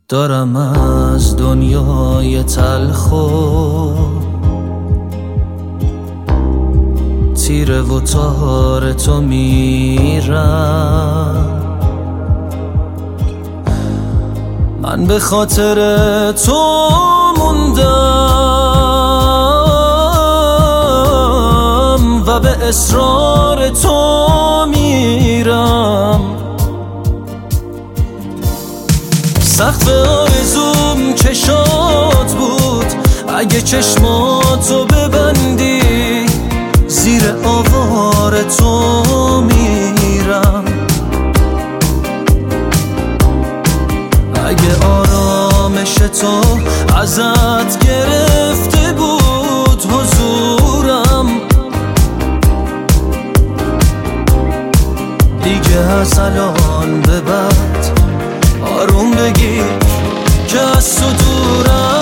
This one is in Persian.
دارم از دنیای تلخ و تیره و تار تو میرم. من به خاطر تو موندم و به اصرار تو میرم. سقف آرزوم چشات بود، اگه چشماتو ببندی زیر آوار تو میرم. اگه آرامش تو ازت گرفته بود حضورم، دیگه از الان به بعد آروم بگیر که از تو دورم.